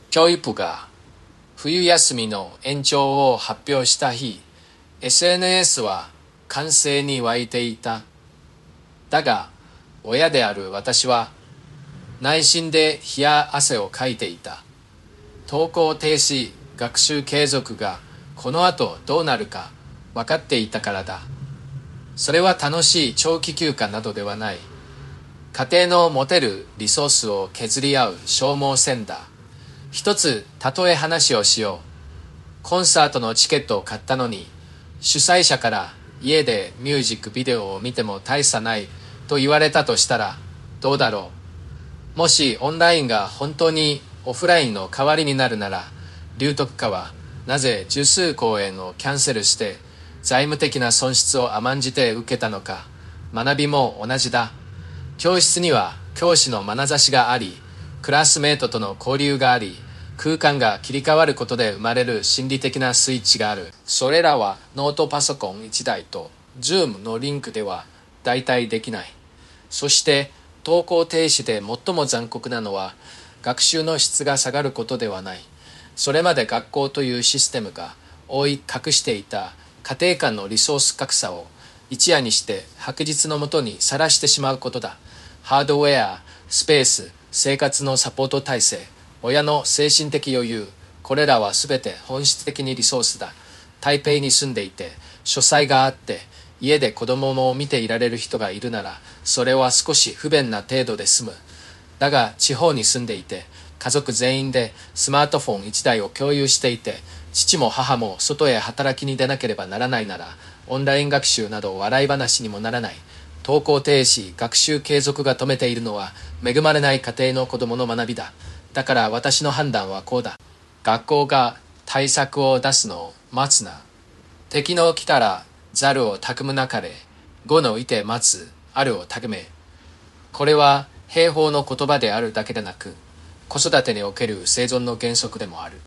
教育部が冬休みの延長を発表した日、SNS は歓声に沸いていた。だが、親である私は内心で冷や汗をかいていた。登校停止、学習継続がこの後どうなるか分かっていたからだ。それは楽しい長期休暇などではない。家庭の持てるリソースを削り合う消耗戦だ。一つ例え話をしよう。コンサートのチケットを買ったのに、主催者から家でミュージックビデオを見ても大差ないと言われたとしたらどうだろう。もしオンラインが本当にオフラインの代わりになるなら、龍徳家はなぜ十数公演をキャンセルして財務的な損失を甘んじて受けたのか。学びも同じだ。教室には教師の眼差しがあり、クラスメートとの交流があり、空間が切り替わることで生まれる心理的なスイッチがある。それらはノートパソコン1台と Zoom のリンクでは代替できない。そして登校停止で最も残酷なのは、学習の質が下がることではない。それまで学校というシステムが覆い隠していた家庭間のリソース格差を一夜にして白日のもとにさらしてしまうことだ。ハードウェア、スペース、生活のサポート体制、親の精神的余裕、これらはすべて本質的にリソースだ。台北に住んでいて、書斎があって、家で子供も見ていられる人がいるなら、それは少し不便な程度で済む。だが、地方に住んでいて、家族全員でスマートフォン1台を共有していて、父も母も外へ働きに出なければならないなら、オンライン学習など笑い話にもならない。登校停止、学習継続が止めているのは、恵まれない家庭の子供の学びだ。だから私の判断はこうだ。学校が対策を出すのを待つな。敵の来たら猿をたくむなかれ、呉のいて待つ、あるをたくめ。これは兵法の言葉であるだけでなく、子育てにおける生存の原則でもある。